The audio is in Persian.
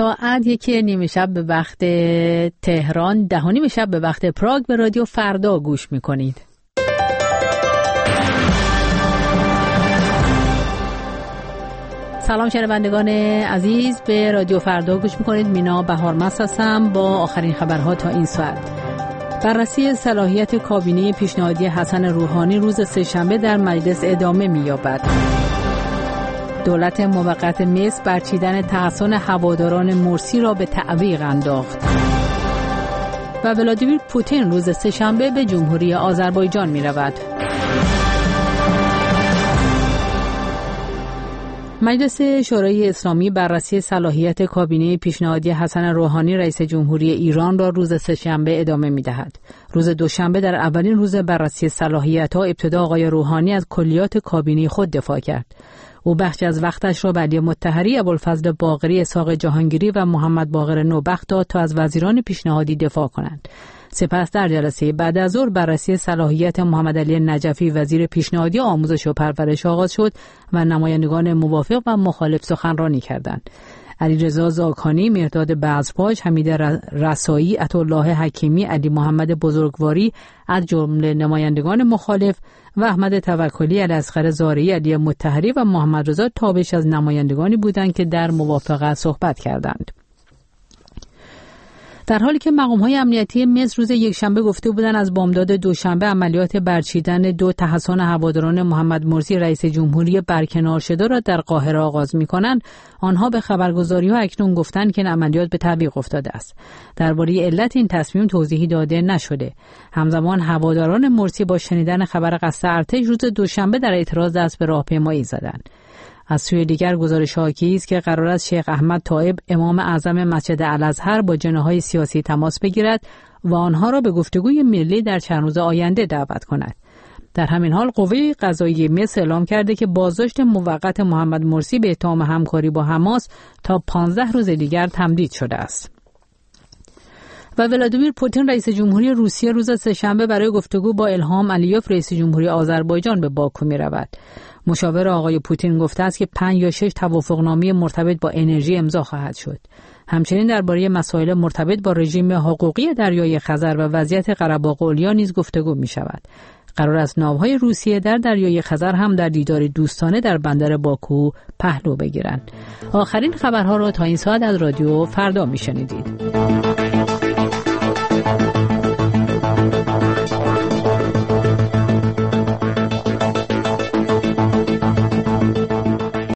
ساعت 1:30 به وقت تهران، 10:30 به وقت پراگ به رادیو فردا گوش میکنید. سلام شنوندگان عزیز، به رادیو فردا گوش میکنید. مینا بهارمست هستم با آخرین خبرها تا این ساعت. بررسی صلاحیت کابینه پیشنهادی حسن روحانی روز سه‌شنبه در مجلس ادامه می‌یابد. دولت موقت مصر برچیدن تحصن هواداران مرسی را به تعویق انداخت. و ولادیمیر پوتین روز سه‌شنبه به جمهوری آذربایجان می‌رود. مجلس شورای اسلامی بررسی صلاحیت کابینه پیشنهادی حسن روحانی رئیس جمهوری ایران را روز سه‌شنبه ادامه می‌دهد. روز دوشنبه در اولین روز بررسی صلاحیت‌ها ابتدا آقای روحانی از کلیات کابینه خود دفاع کرد. او بخشی از وقتش را به علی مطهری، ابوالفضل باقری، اسحاق جهانگیری و محمد باقر نوبخت داد تا از وزیران پیشنهادی دفاع کنند. سپس در جلسه بعد از ظهر بررسی صلاحیت محمد علی نجفی وزیر پیشنهادی آموزش و پرورش آغاز شد و نمایندگان موافق و مخالف سخنرانی کردند. علیرضا زاکانی، مرداد بزرپاش، حمید رسایی، عطاالله حکیمی، علی محمد بزرگواری از جمله نمایندگان مخالف و احمد توکلی، الاصغر زارعی، علی مطهری و محمد رضا تابش از نمایندگانی بودند که در موافقت صحبت کردند. در حالی که مقام‌های امنیتی مصر روز یکشنبه گفته بودند از بامداد دوشنبه عملیات برچیدن 2 تحصن هواداران محمد مرسی رئیس جمهوری برکنار شده را در قاهره آغاز می‌کنند، آنها به خبرگزاری‌ها اکنون گفتند که این عملیات به تعویق افتاده است. درباره علت این تصمیم توضیحی داده نشده. همزمان هواداران مرسی با شنیدن خبر قصد ارتش روز دوشنبه در اعتراض دست به راهپیمایی زدند. از سوی دیگر گزارش حاکی است که قرار است شیخ احمد طایب امام اعظم مسجد الازهر با جناح‌های سیاسی تماس بگیرد و آنها را به گفتگوی ملی در چند روز آینده دعوت کند. در همین حال قوه قضاییه مصر اعلام کرده که بازداشت موقت محمد مرسی به اتهام همکاری با حماس تا 15 روز دیگر تمدید شده است. و ولادیمیر پوتین رئیس جمهوری روسیه روز سه‌شنبه برای گفتگو با الهام علیوف رئیس جمهوری آذربایجان به باکو می‌رود. مشاور آقای پوتین گفته است که 5 یا 6 توافقنامه مرتبط با انرژی امضا خواهد شد. همچنین درباره مسائل مرتبط با رژیم حقوقی دریای خزر و وضعیت قره‌باغ علیا نیز گفتگو می‌شود. قرار است ناوهای روسیه در دریای خزر هم در دیدار دوستانه در بندر باکو پهلو بگیرند. آخرین خبرها را تا این ساعت از رادیو فردا می‌شنیدید.